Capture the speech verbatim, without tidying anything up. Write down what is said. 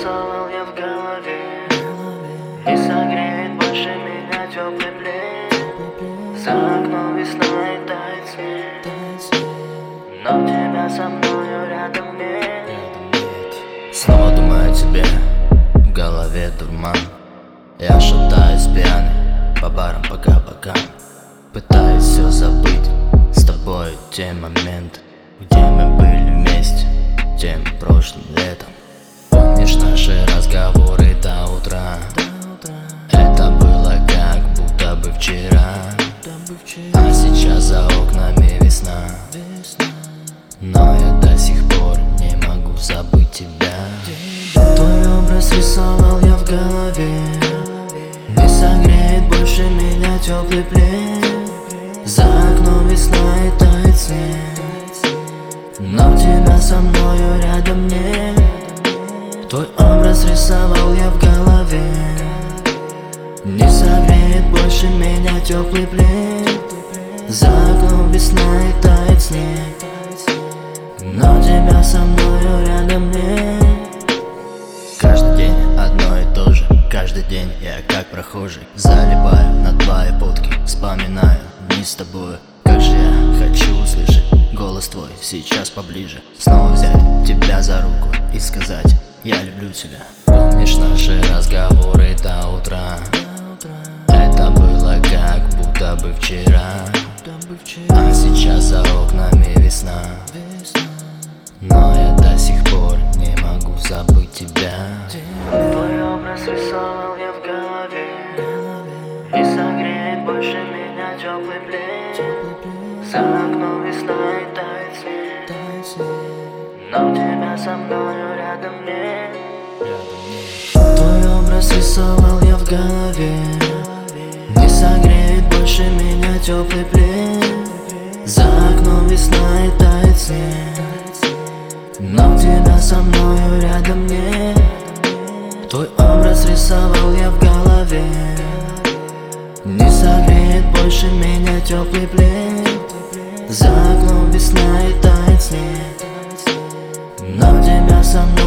рисовал я в голове. Не согреет больше меня теплый плед. За окном весна и тает снег, но тебя со мною рядом нет. Снова думаю о тебе, в голове дурман. Я шатаюсь пьяный по барам по кабакам, пытаюсь все забыть с тобой те моменты, где мы были вместе тем прошлым летом. Помнишь наши разговоры до утра? Это было как будто бы вчера, а сейчас за окнами весна, но я до сих пор не могу забыть тебя. Твой образ рисовал я в голове. Не согреет больше меня теплый плед. За окном весна и тает снег, но тебя со мною рядом нет. Твой образ рисовал я в голове. Не согреет больше меня теплый плед. За окном весна и тает снег, но тебя со мною рядом нет. Каждый день одно и то же, каждый день я как прохожий залипаю на твои фотки, вспоминаю дни с тобою. Как же я хочу услышать голос твой сейчас поближе, снова взять тебя за руку и сказать: я люблю тебя. Помнишь наши разговоры до утра? Это было как будто бы вчера, а сейчас за окнами весна, но я до сих пор не могу забыть тебя. Твой образ рисовал я в голове. Не согреет больше меня теплый плед. За окном весна и тает снег, но тебя со мною рядом нет. Твой образ рисовал я в голове. Не согреет больше меня теплый плед. За окном весна и тает снег, но тебя со мною рядом нет. Твой образ рисовал я в голове. Не согреет больше меня теплый плед. За окном весна и тает снег, но тебя со мной